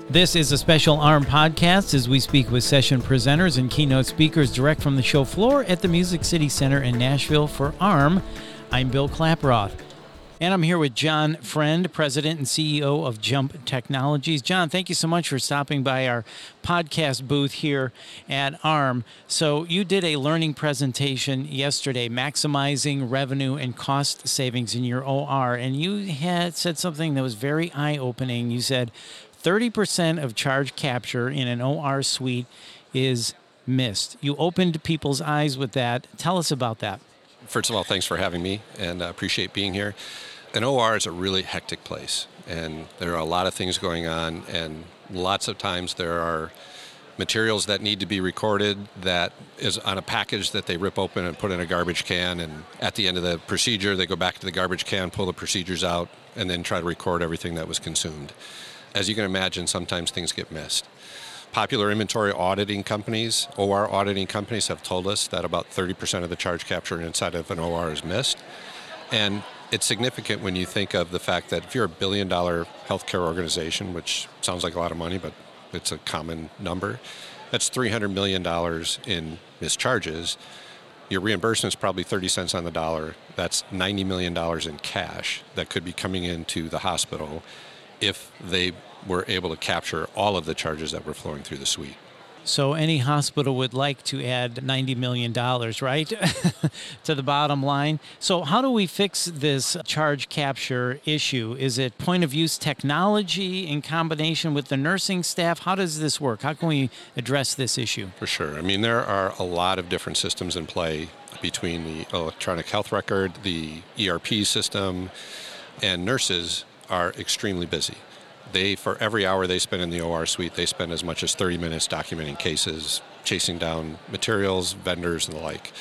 This is a special ARM podcast as we speak with session presenters and keynote speakers direct from the show floor at the Music City Center in Nashville for ARM. I'm Bill Klaproth. And I'm here with John Friend, President and CEO of Jump Technologies. John, thank you so much for stopping by our podcast booth here at ARM. So you did a learning presentation yesterday, maximizing revenue and cost savings in your OR, and you had said something that was very eye-opening. You said 30% of charge capture in an OR suite is missed. You opened people's eyes with that. Tell us about that. First of all, thanks for having me, and I appreciate being here. An OR is a really hectic place, and there are a lot of things going on, and lots of times there are materials that need to be recorded that is on a package that they rip open and put in a garbage can, and at the end of the procedure, they go back to the garbage can, pull the procedures out, and then try to record everything that was consumed. As you can imagine, sometimes things get missed. Popular inventory auditing companies, OR auditing companies, have told us that about 30% of the charge capture inside of an OR is missed. And it's significant when you think of the fact that if you're a billion-dollar healthcare organization, which sounds like a lot of money, but it's a common number, that's $300 million in missed charges. Your reimbursement is probably 30 cents on the dollar. That's $90 million in cash that could be coming into the hospital if they were able to capture all of the charges that were flowing through the suite. So any hospital would like to add $90 million, right, to the bottom line. So how do we fix this charge capture issue? Is it point-of-use technology in combination with the nursing staff? How does this work? How can we address this issue? For sure. I mean, there are a lot of different systems in play between the electronic health record, the ERP system, and nurses are extremely busy. For every hour they spend in the OR suite, they spend as much as 30 minutes documenting cases, chasing down materials, vendors, and the like.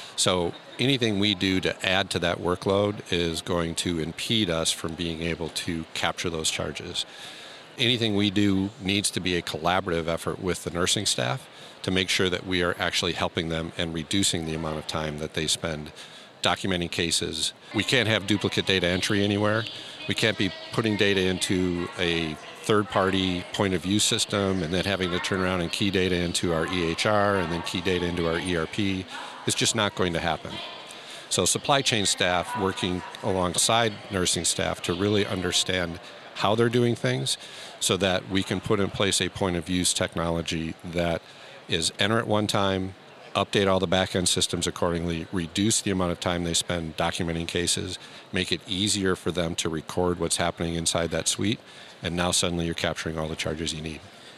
So anything we do to add to that workload is going to impede us from being able to capture those charges. Anything we do needs to be a collaborative effort with the nursing staff to make sure that we are actually helping them and reducing the amount of time that they spend documenting cases. We can't have duplicate data entry anywhere. We can't be putting data into a third-party point-of-view system and then having to turn around and key data into our EHR and then key data into our ERP. It's just not going to happen. So supply chain staff working alongside nursing staff to really understand how they're doing things so that we can put in place a point-of-use technology that is enter at one time, update all the back-end systems accordingly, reduce the amount of time they spend documenting cases, make it easier for them to record what's happening inside that suite, and now suddenly you're capturing all the charges you need.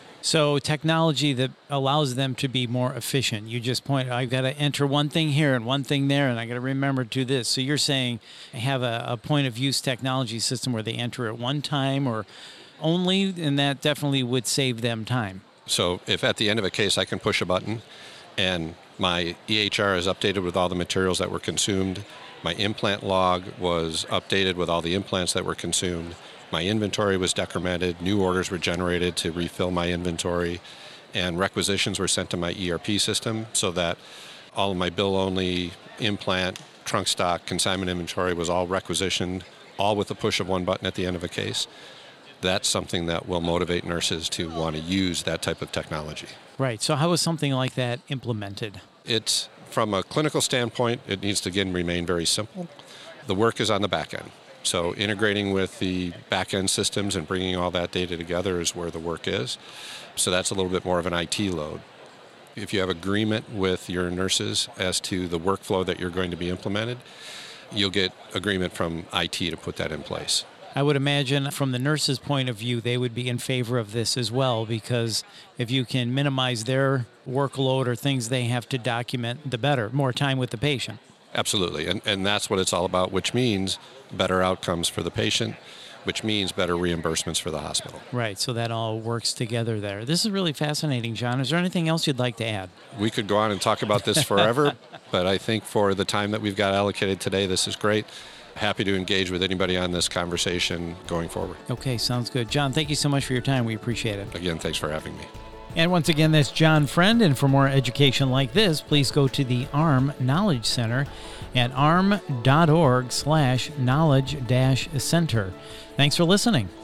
So technology that allows them to be more efficient. You just point, I've got to enter one thing here and one thing there, and I got to remember to do this. So you're saying have a point-of-use technology system where they enter at one time or only, and that definitely would save them time. So if at the end of a case I can push a button and my EHR is updated with all the materials that were consumed, my implant log was updated with all the implants that were consumed, my inventory was decremented, new orders were generated to refill my inventory, and requisitions were sent to my ERP system so that all of my bill-only implant, trunk stock, consignment inventory was all requisitioned, all with the push of one button at the end of a case. That's something that will motivate nurses to want to use that type of technology. Right. So how is something like that implemented? It's, from a clinical standpoint, it needs to, again, remain very simple. The work is on the back end. So integrating with the back end systems and bringing all that data together is where the work is. So that's a little bit more of an IT load. If you have agreement with your nurses as to the workflow that you're going to be implemented, you'll get agreement from IT to put that in place. I would imagine from the nurse's point of view, they would be in favor of this as well, because if you can minimize their workload or things they have to document, the better, more time with the patient. Absolutely, and that's what it's all about, which means better outcomes for the patient, which means better reimbursements for the hospital. Right, so that all works together there. This is really fascinating, John. Is there anything else you'd like to add? We could go on and talk about this forever, but I think for the time that we've got allocated today, this is great. Happy to engage with anybody on this conversation going forward. Okay, sounds good. John, thank you so much for your time. We appreciate it. Again, thanks for having me. And once again, that's John Friend. And for more education like this, please go to the ARM Knowledge Center at arm.org/knowledge-center. Thanks for listening.